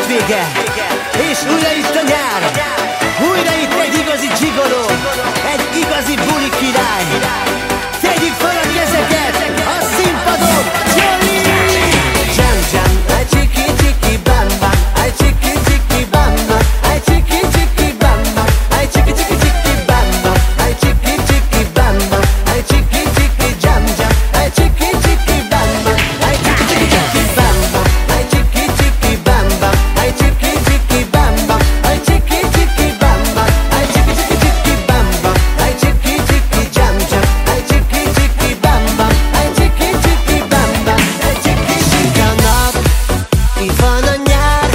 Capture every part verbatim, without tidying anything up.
hétvége, és újra itt a nyár. Újra itt egy igazi gigoló, egy igazi buli király. Tegyük fel a kezeket a színpadon, Jolly! Jam jam, ay chiki chiki bam bam, ay chiki chiki bam bam, ay chiki chiki bam bam, ay chiki chiki chiki bam bam, ay chiki chiki bam bam, ay chiki chiki jam jam, ay chiki chiki bam bam, ay chiki chiki chiki bam bam, ay chiki chiki bam bam, ay chiki chiki bam bam, ay chiki chiki bam bam, ay chiki chiki chiki bam bam, ay chiki chiki jam jam, ay chiki chiki bam bam, ay chiki chiki bam bam, ay chiki chiki a nap. Itt van a nyár,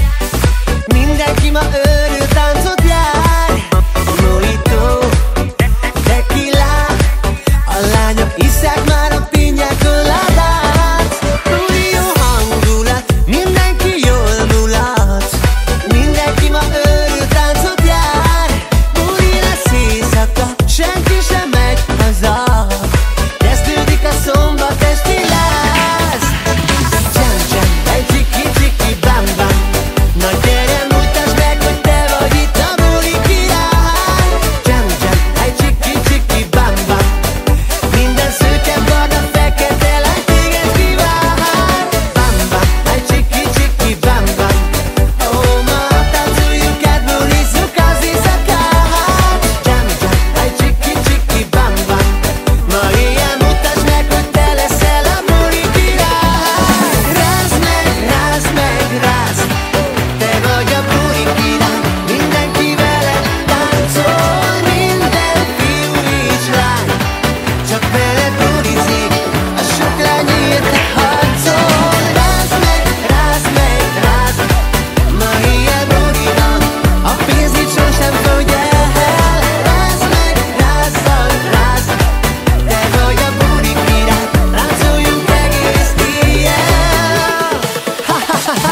mindenki ma őrül táncot jár. Mojito, tequila, a lányok isszák már a piña coládát. Új jó hangulat, mindenki jól mulat, mindenki ma őrül táncot jár. Buli lesz éjszaka, senki sem megy haza, kezdődik a szombat esti láz. Jam jam, egy csiki csiki bam bam, na gyere mutasd meg, hogy te vagy itt a buli király. Jam jam, egy csiki csiki bam bam, minden szőke, barna, fekete lány téged kíván. Bam bam, egy csiki csiki bam bam, ó, ma táncoljuk át, bulizzuk az éjszakát. Jam jam, egy csiki csiki bam bam, ma éjjel mutasd meg, hogy te leszel a buli király. Rázd meg, rázd meg, rázd, te vagy a buli király, mindenki veled táncol, minden fiú és lány, csak veled bulizik, a sok lány érte harcol. Rázd meg, rázd meg, rázd, ma éjjel buli van, a pénz itt sosem fogy el. Rázd meg, rázzal, rázd, te vagy a buli király, láncoljunk egész éjjel. Ha-ha-ha-ha!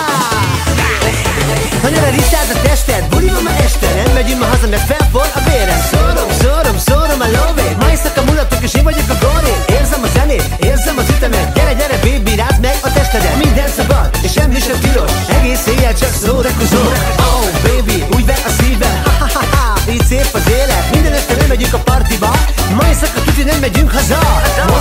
Ha ne rizsáld a tested, buli van ma este, nem megyünk ma haza, mert felforr a vérem. Szórom, szórom, szórom a lóvét, ma éjszaka mulatok és én vagyok a gorén. Érzem a zenét, érzem az ütemet, gyere, gyere baby, rázd meg a testedet. Minden szabad, és semmi sem tilos, egész éjjel csak szórakozol. Oh baby, úgy ver a szívem, ha-ha-ha-ha, így szép az élet. Minden este nem megyünk a partiba, ma éjszaka tuti nem megyünk haza.